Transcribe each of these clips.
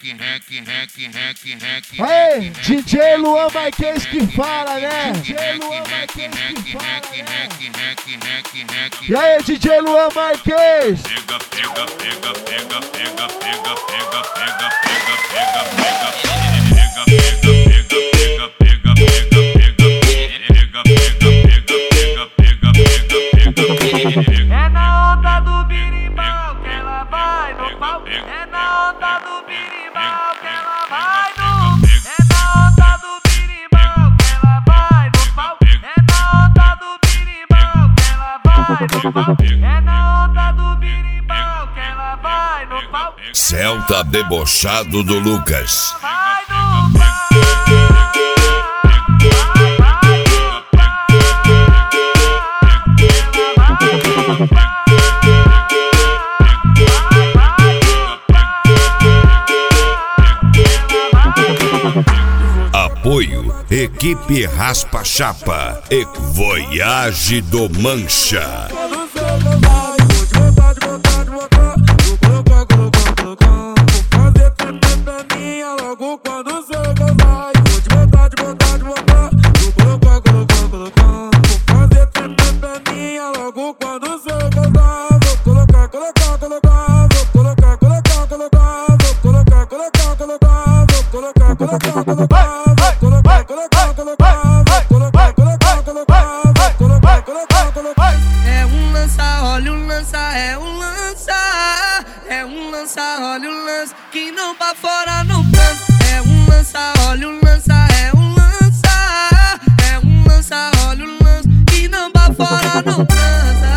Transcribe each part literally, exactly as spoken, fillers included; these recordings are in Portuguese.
Aê, D J Luan Marques que fala, né? D J Luan Marques que fala, né? E aí, D J Luan Marques? Pega, pega, pega, pega, pega, pega, pega, pega, pega, pega, pega, pega, pega, pega, pega, é na onda do birimbau que ela vai no pau. É na onda do birimbau que ela vai no. É na onda do birimbau que ela vai no pau. É na onda do birimbau que ela vai no pau. É na onda do birimbau que ela vai no pau. Celta debochado do Lucas. Vai no pau. Apoio Equipe Raspa Chapa e Voyage do Mancha. É um lança, olha o lança, é um lança, é um lança, olha o lança, que não pra fora não cansa. É um lança, olha o lança, é um lança, é um lança, olha o lança, que não pra fora não cansa.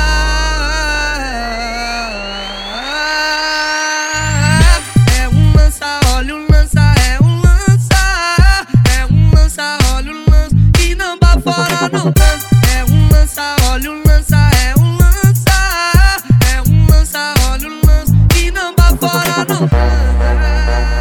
É um lança, olha o lança, é um lança, é um lança, olha o lança, que não pra fora não cansa. É um lança, olha o lança, é um lança, é um lança, olha o lança, que não pra fora não cansa.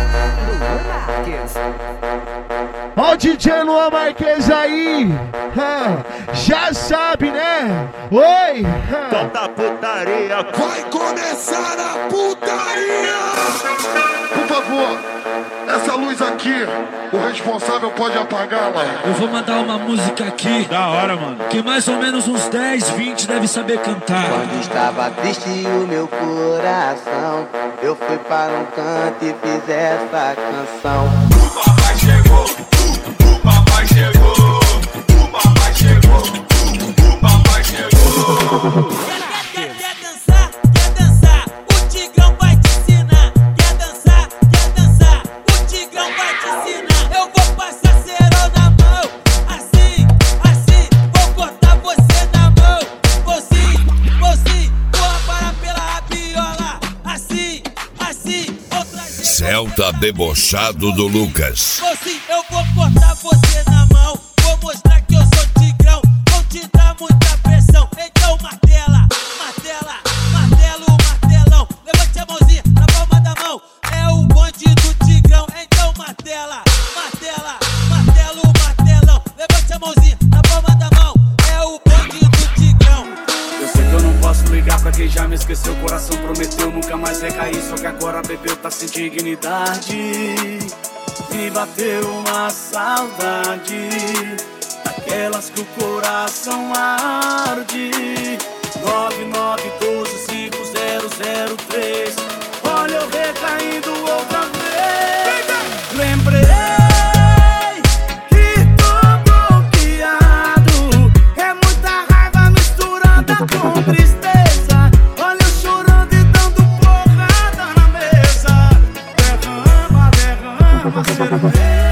Ó o D J Luan Marques aí, ah, já sabe, né? Oi! Ah. Solta a putaria, Vai começar a putaria! Por favor, essa luz aqui, o responsável pode apagá-la. Eu vou mandar uma música aqui, da hora, mano, que mais ou menos uns dez, vinte deve saber cantar. Quando estava triste o meu coração, eu fui para um canto e fiz essa canção. O papai chegou, o papai chegou, o papai chegou, o papai chegou. Quer, quer, quer dançar, quer dançar, o Tigrão vai te ensinar. Quer dançar, quer dançar, o Tigrão vai te ensinar. Eu vou passar cerol na mão, assim, assim, vou cortar você na mão. Vou sim, vou sim, vou aparar pela rabiola, assim, assim, outra vez. Celta debochado do Lucas. Vou sim, eu vou cortar você na mão, vou mostrar que eu sou Tigrão, vou te dar muita pressão. Então martela, martela, martelo, martelão. Levante a mãozinha na palma da mão, é o bonde do Tigrão. Então martela, martela, martelo, martelão. Levante a mãozinha na palma da mão, é o bonde do Tigrão. Eu sei que eu não posso ligar pra quem já me esqueceu. O coração prometeu nunca mais recair, só que agora bebeu, tá sem dignidade. E bateu uma saudade, daquelas que o coração arde. Nove nove doze cinco zero zero três. Olha eu recaindo outra vez. Lembrei que tô bloqueado, é muita raiva misturada com tristeza. Olha eu chorando e dando porrada na mesa. Derrama, derrama, cerveja.